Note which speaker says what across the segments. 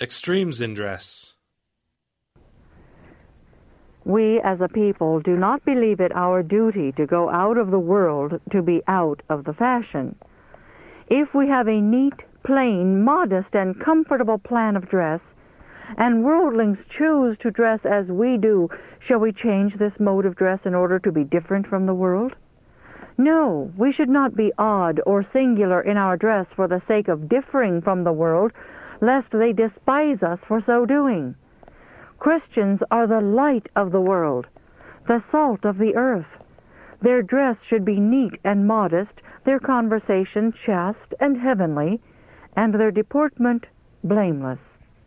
Speaker 1: Extremes in dress.
Speaker 2: We as a people do not believe it our duty to go out of the world to be out of the fashion. If we have a neat, plain, modest, and comfortable plan of dress, and worldlings choose to dress as we do, shall we change this mode of dress in order to be different from the world? No, we should not be odd or singular in our dress for the sake of differing from the world, lest they despise us for so doing. Christians are the light of the world, the salt of the earth. Their dress should be neat and modest, their conversation chaste and heavenly, and their deportment blameless.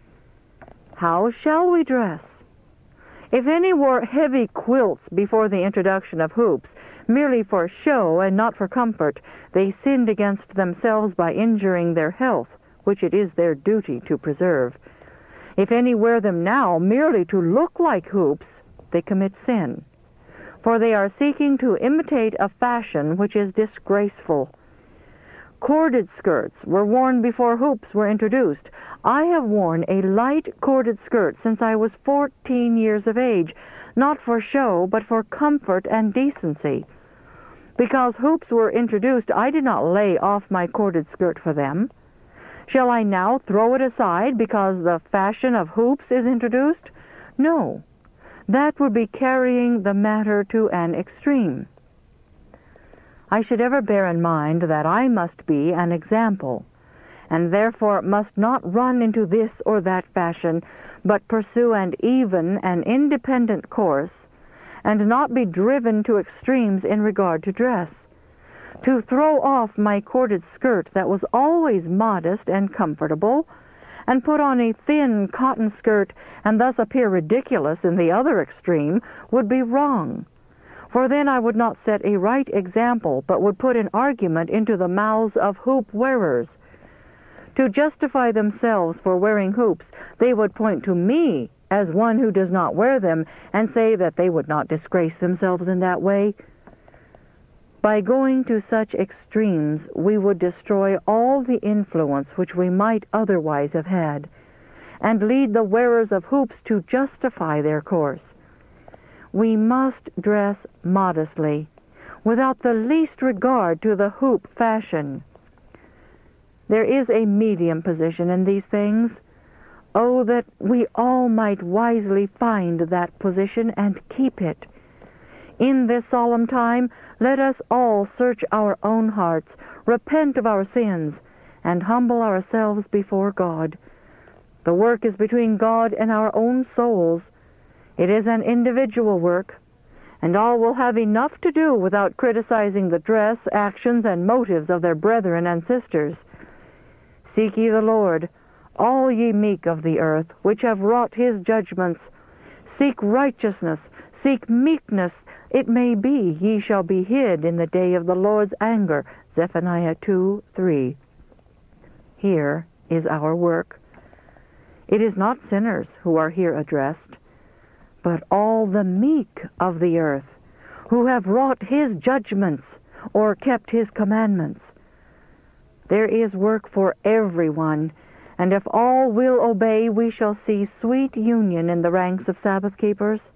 Speaker 2: How shall we dress? If any wore heavy quilts before the introduction of hoops, merely for show and not for comfort, they sinned against themselves by injuring their health, which it is their duty to preserve. If any wear them now merely to look like hoops, they commit sin, for they are seeking to imitate a fashion which is disgraceful. Corded skirts were worn before hoops were introduced. I have worn a light corded skirt since I was 14 years of age, not for show, but for comfort and decency. Because hoops were introduced, I did not lay off my corded skirt for them. Shall I now throw it aside because the fashion of hoops is introduced? No, that would be carrying the matter to an extreme. I should ever bear in mind that I must be an example, and therefore must not run into this or that fashion, but pursue an even and independent course, and not be driven to extremes in regard to dress. To throw off my corded skirt that was always modest and comfortable, and put on a thin cotton skirt and thus appear ridiculous in the other extreme, would be wrong. For then I would not set a right example, but would put an argument into the mouths of hoop wearers. To justify themselves for wearing hoops, they would point to me as one who does not wear them, and say that they would not disgrace themselves in that way. By going to such extremes, we would destroy all the influence which we might otherwise have had, and lead the wearers of hoops to justify their course. We must dress modestly, without the least regard to the hoop fashion. There is a medium position in these things. Oh, that we all might wisely find that position and keep it. In this solemn time, let us all search our own hearts, repent of our sins, and humble ourselves before God. The work is between God and our own souls. It is an individual work, and all will have enough to do without criticizing the dress, actions, and motives of their brethren and sisters. Seek ye the Lord, all ye meek of the earth, which have wrought his judgments. Seek righteousness, seek meekness, it may be ye shall be hid in the day of the Lord's anger. Zephaniah 2:3. Here is our work. It is not sinners who are here addressed, but all the meek of the earth, who have wrought his judgments, or kept his commandments. There is work for everyone, and if all will obey, we shall see sweet union in the ranks of Sabbath keepers.